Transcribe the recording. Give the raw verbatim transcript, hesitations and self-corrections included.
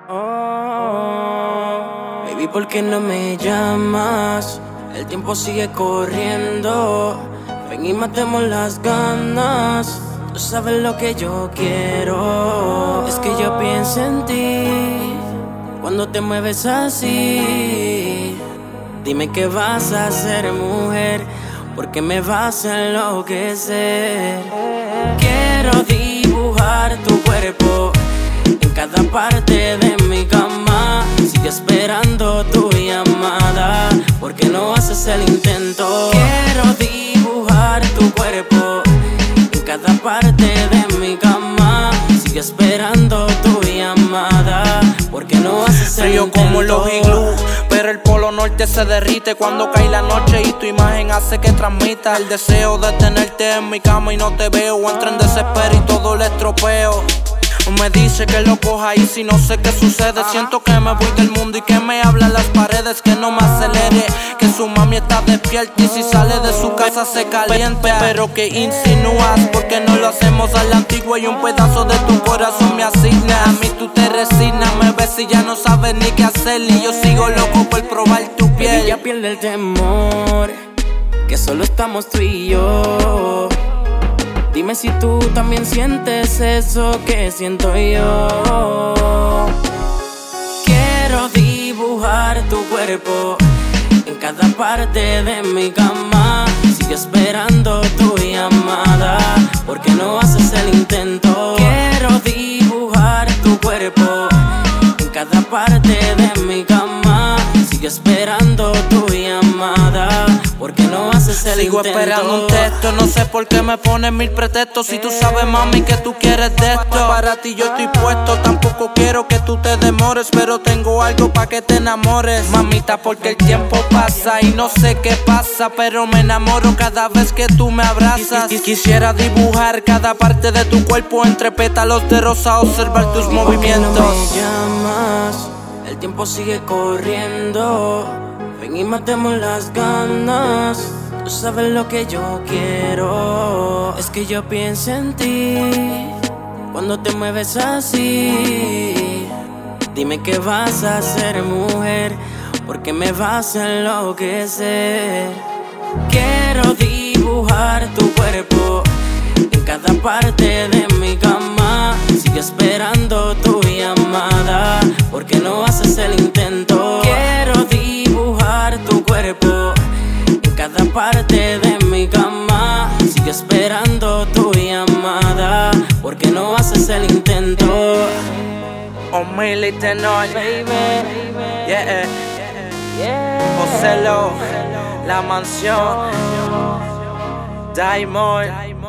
Oh, baby, ¿por qué no me llamas? El tiempo sigue corriendo. Ven y matemos las ganas. Tú sabes lo que yo quiero. Es que yo pienso en ti cuando te mueves así. Dime qué vas a hacer, mujer, porque me vas a enloquecer. Quiero dibujar tu cuerpo en cada parte de mi cama. Sigue esperando tu llamada, porque no haces el intento. Quiero dibujar tu cuerpo en cada parte de mi cama. Sigue esperando tu llamada, porque no haces el Frío intento. como los iglú, pero el polo norte se derrite cuando cae la noche y tu imagen hace que transmita el deseo de tenerte en mi cama y no te veo. Entro en desespero y todo le estropeo. Me dice que lo coja y si no sé qué sucede. Siento que me voy del mundo y que me hablan las paredes. Que no me acelere, que su mami está despierta y si sale de su casa se calienta. Pero que insinúas, porque no lo hacemos a la antigua y un pedazo de tu corazón me asigna. A mí tú te resignas, me ves y ya no sabes ni qué hacer. Y yo sigo loco por probar tu piel. Baby, ya pierde el temor, que solo estamos tú y yo. Dime si tú también sientes eso que siento yo. Quiero dibujar tu cuerpo en cada parte de mi cama. Sigue esperando tu llamada, porque no haces el intento. Quiero dibujar tu cuerpo en cada parte de mi cama. Sigue esperando tu llamada, porque no haces el Sigo intento. esperando un texto, no sé por qué me pones mil pretextos. Si tú sabes, mami, que tú quieres de esto. Para ti yo estoy puesto, tampoco quiero que tú te demores, pero tengo algo pa' que te enamores, mamita, porque el tiempo pasa y no sé qué pasa, pero me enamoro cada vez que tú me abrazas. Y quisiera dibujar cada parte de tu cuerpo entre pétalos de rosa, observar tus movimientos. ¿Por qué no me llamas? El tiempo sigue corriendo. Ven y matemos las ganas. Tú sabes lo que yo quiero. Es que yo pienso en ti cuando te mueves así. Dime qué vas a hacer, mujer, porque me vas a enloquecer. Quiero dibujar tu cuerpo en cada parte de mi cama. Sigue esperando tu llamada, porque no haces el intento. Quiero dibujar tu cuerpo en cada parte de mi cama. Sigue esperando tu llamada, porque no haces el intento. Oh, mi tenor, Baby, yeah, yeah. Joselo, La Mansión, Diamond.